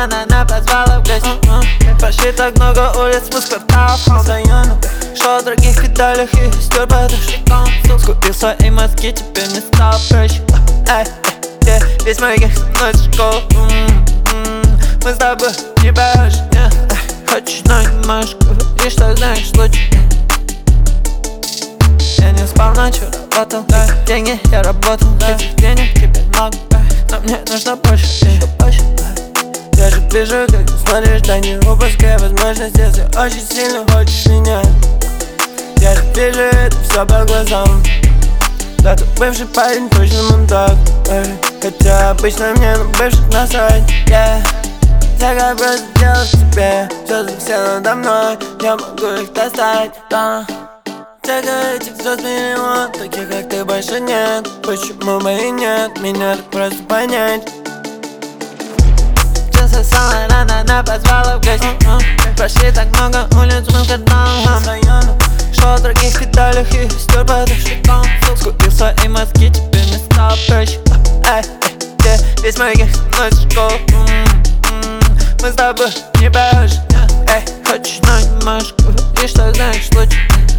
она позвала в гости. Прошли так много улиц, мы с кварталов постоянно. Шел в других педалях и стер подушком. Скупил свои мозги, теперь мне стало проще. Весь мой гех со мной в школу. Мы с тобой не похожи. Хочешь, но не можешь говорить, что знаешь лучше. Я не спал ночью, работал. Деньги я работал, этих денег теперь много. Но мне нужно больше, еще больше. Я же вижу, как ты смотришь, да не упускай возможность. Если очень сильно хочешь меня, я же вижу это все по глазам. Да, ты бывший парень, точно мудак. Хотя обычно мне на бывших насрать. Я как просто делать тебе все за все надо мной. Я могу их достать, да. Этих звезд миллион, таких как ты больше нет. Почему бы и нет, меня так просто понять. Часа самая рано, она позвала в гости. Прошли так много улиц, мы в кварталах. Шел в других педалях и стер подушком. Скупил свои мозги, теперь мне стало проще. Весь мой гех со мной в школу. Мы с тобой не похожи. Хочешь, но не можешь говорить, что знаешь лучше.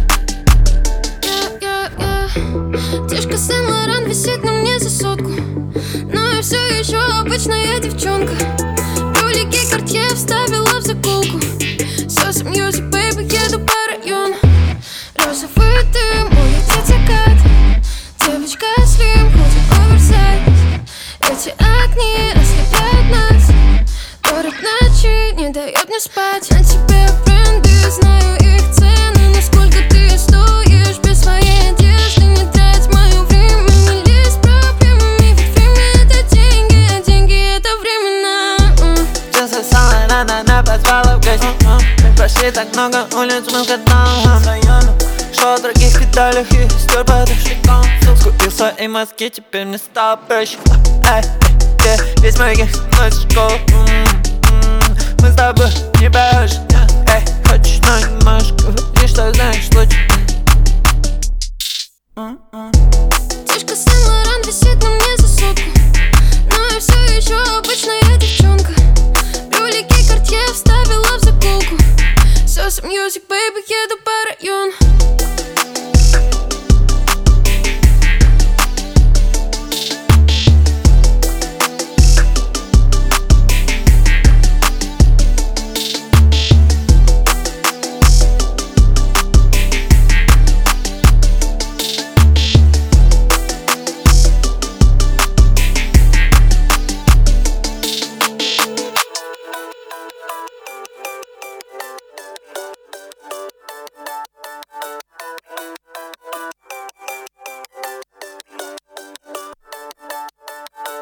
Тишка Сен-Лоран висит на мне за сотку, но я все еще обычная девчонка. Ролики Картье вставила в заколку. Соса Music, baby, еду по району. Розовый дым, улетит закат. Девочка слим, ходит оверсайз. Эти огни ослепляют нас. Город ночи не дает мне спать. На тебе бренды, знаю их цены. Насколько ты стоишь без своей одежды. Не трать мое время, не лезь с проблемами. Ведь время это деньги, а деньги это временно. Часа самая рано, она позвала в гости. Прошли так много улиц, мы в кварталах. Шел в других педалях и стер подушком. Скупил свои мозги, теперь мне стало проще. Весь мой гех со мной в школу. Мы с тобой